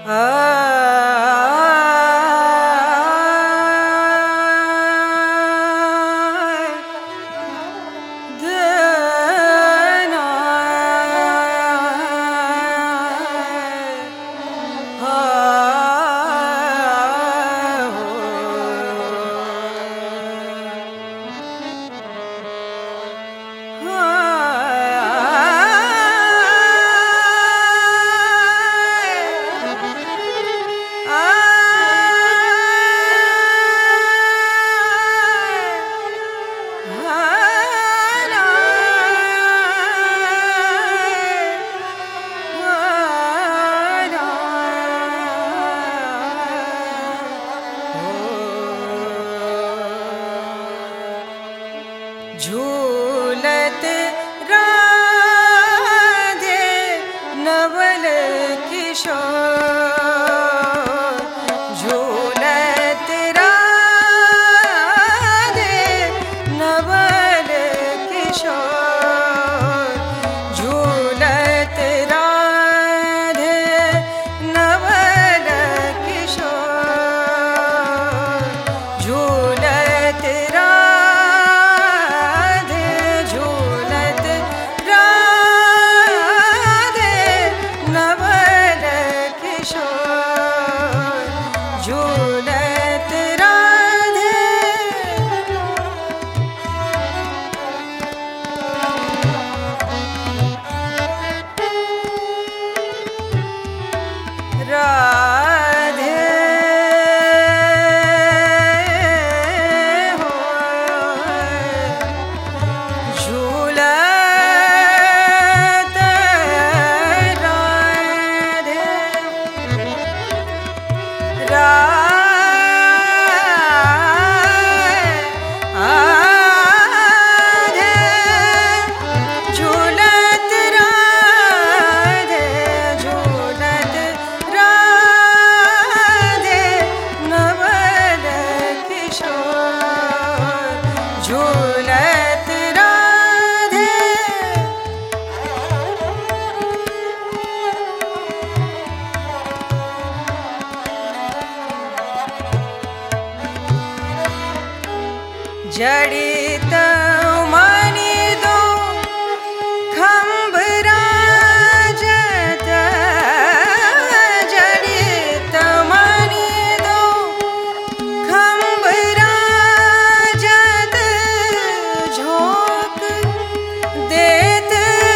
झूलत राधे नवल किशोर, झूलत राधे नवल किशोर, झूलत राधे नवल किशोर, झूलत राधे हो झूलत राधे झूलत राधे जड़ित मणि दो खंभ राजत, जड़ित मणि दो खंभ राजत, झोंक देत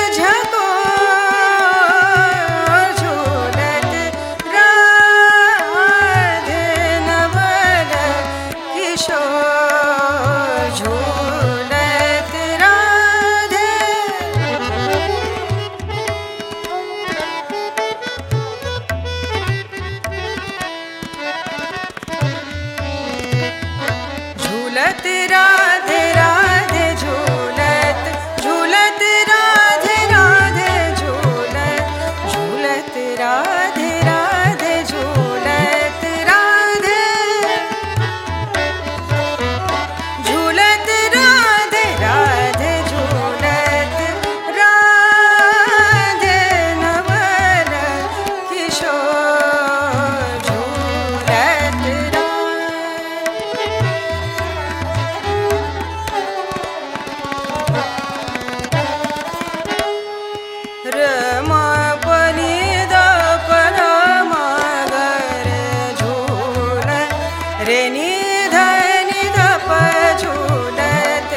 झकोर, झूलत राधे नवल किशोर, झूलत राधे झूलत राधे राधे झूलत, झूलत राधे राधे झूलत, झूलत राधे राधे झूलत राधे, झूलत राधे राधे झूलत राधे नवल किशोर, झूलत रमा पनि द परमा गरे झूल रे नि ध नि ध प झूलत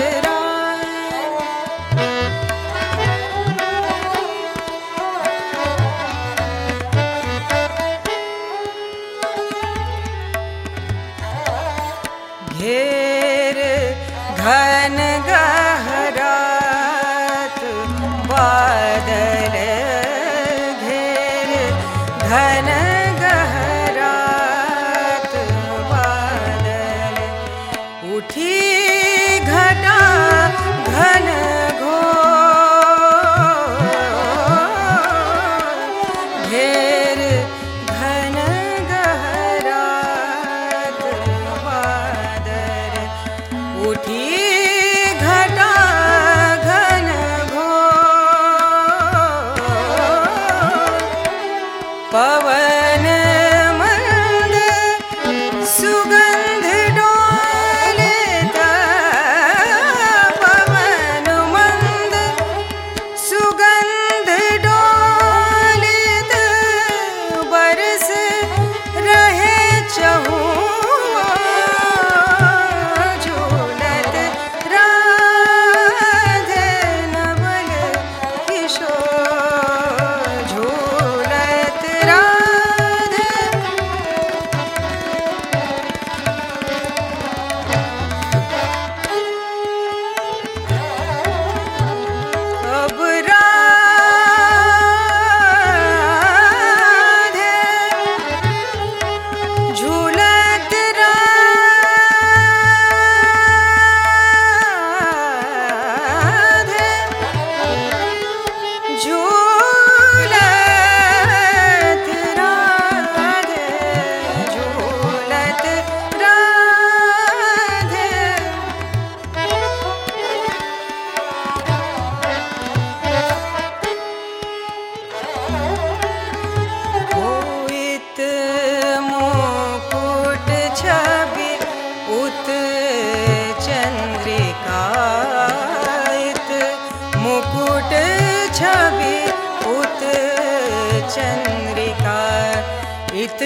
घेर घन गहरात बादल, घेर घन गहरात बादल, उठी घटा घन घोर, घेर घन गहरात बादल, उठी घटा घन घोर, पवन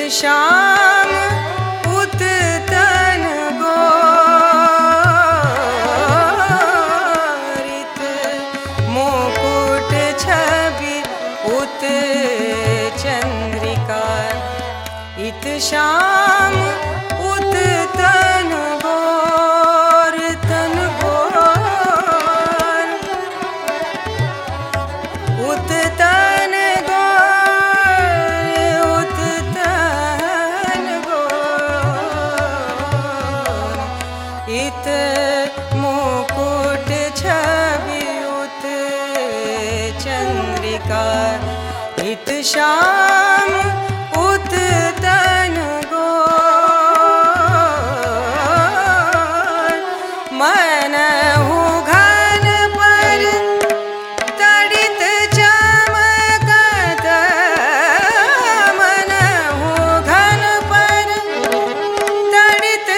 श्याम उत तन गोरित मुकुट छवि उत चंद्रिका इत श्याम उत तन गोर उत तन इत मुकुट छवि उत चंद्रिका इत श्याम उत तन गोर मनहु घन पर तड़ित चमकत मनहु घन पर तड़ित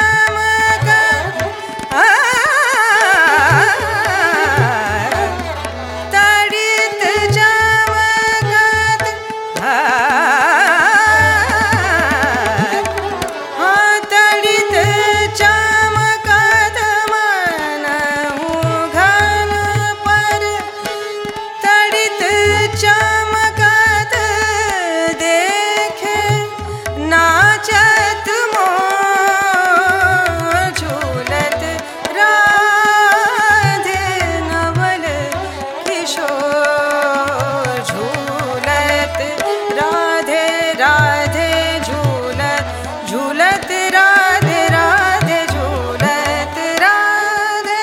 झूलत राधे राधे झूलत राधे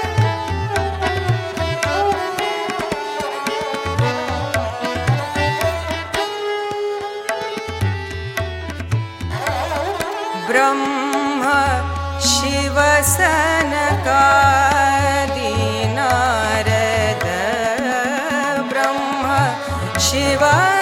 ब्रह्म शिव सनकादि नारद ब्रह्म शिव